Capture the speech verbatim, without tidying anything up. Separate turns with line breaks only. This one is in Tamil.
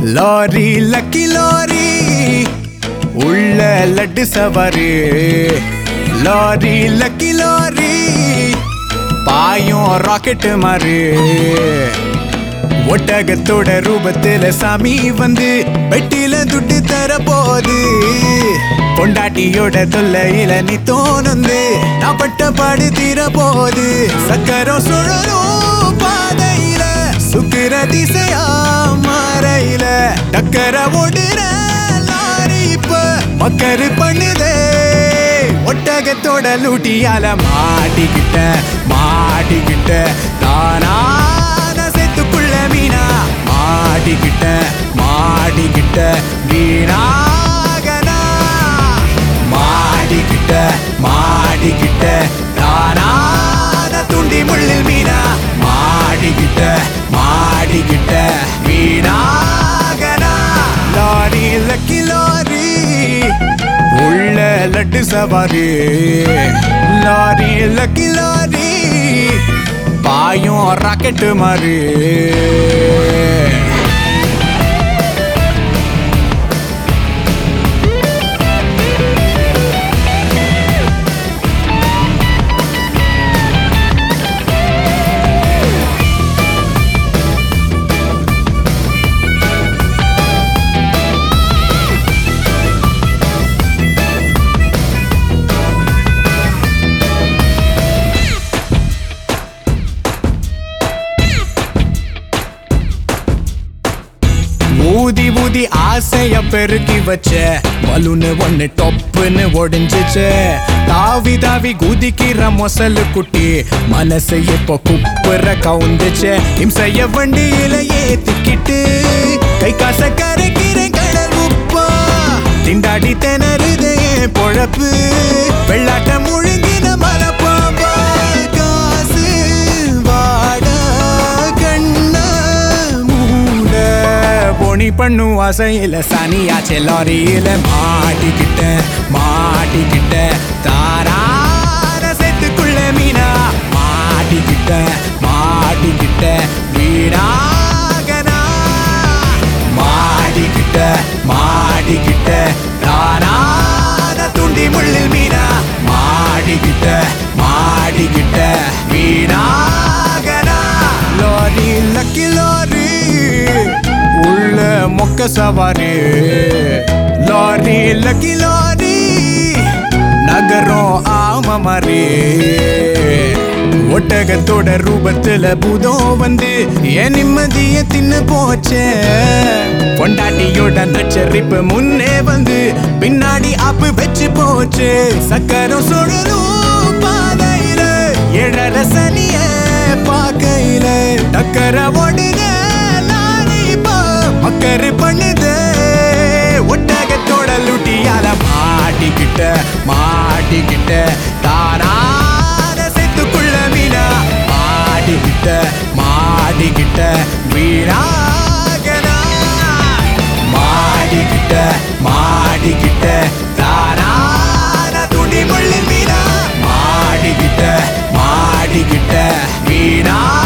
லாரி லக்கி லாரி உள்ள லட்டு சவாரி லாரி லக்கி லாரி பாயும் ராக்கெட் மாறு ஒட்டகத்தோட ரூபத்துல சாமி வந்து பெட்டில துட்டு தர போது பொண்டாட்டியோட தொல்லையில நீ தோணுந்து நான் பட்ட பாடு தீர போது சக்கரம் சுழலும் பாதையில சுக்கிர திசையா மாறையில டக்கர ஓடுற லாரி இப்ப மக்கரு பண்ணுதே ஒட்டகத்தோட லூட்டியால மாட்டிக்கிட்ட மாட்டிக்கிட்ட தானான செத்துக்குள்ள மீனா மாட்டிக்கிட்ட மாட்டிக்கிட்ட வீணாகனா மாட்டிக்கிட்ட மாட்டிக்கிட்ட தானான துண்டி முள்ளில் மீனா மாட்டிக்கிட்ட மாட்டிக்கிட்ட வீணாகனா லாரி லக்கி லாரி உள்ள லட்டு சவாரி லாரி லக்கி லாரி பாயும் ராக்கெட் மாறு ஊதி ஊதி ஆசைய பெருக்கி வச்ச பலூனு ஒண்ணு டொப்புன்னு ஒடிஞ்சிச்சு தாவி தாவி குதிக்கிற மொசலு குட்டி மனசு இப்போ குப்புற கவுந்துச்சு இம்சைய வண்டியில ஏத்திக்கிட்டு கை காச கரைக்கிற கடல் உப்பா திண்டாடி திணறுதே பொழப்பு வெள்ளாட்ட முழுங்கின மரப்பாம்பா காசு வாட கண்ண மூட பொனி பண்ணும் ஆசையில சனியாச்சே லாரியில மாட்டிக்கிட்ட மாட்டிக்கிட்ட தாரான செத்துக்குள்ள மீனா மாட்டிக்கிட்ட மாட்டிக்கிட்ட வீணாகனா மாட்டிக்கிட்ட மாட்டிக்கிட்ட தாரான துண்டி முள்ளில் மீனா மாட்டிக்கிட்ட மாட்டிக்கிட்ட வீணாகனா லாரி லக்கி லாரி உள்ள மொக்க சவாரி லாரி லக்கி லாரி நகரம் ஆம மாறி ஒட்டகத்தோட ரூபத்துல பூதம் வந்து என் நிம்மதிய தின்னு போச்சே பொண்டாட்டியோட நச்சரிப்பு முன்னே வந்து பின்னாடி ஆப்பு வச்சு போச்சு சக்கரம் சுழலும் பாதையில எழற சனிய பாக்கையில டக்கர ஓடுன மக்கரு பண்ணுது ஒட்டகத்தோட லூட்டியால மாட்டிக்கிட்ட மாட்டிக்கிட்ட தானான செத்துக்குள்ள மீனா மாட்டிக்கிட்ட மாட்டிக்கிட்ட வீணாகனா மாட்டிக்கிட்ட மாட்டிக்கிட்ட தானான துணி முள்ளில் மீனா மாட்டிக்கிட்ட மாட்டிக்கிட்ட வீணா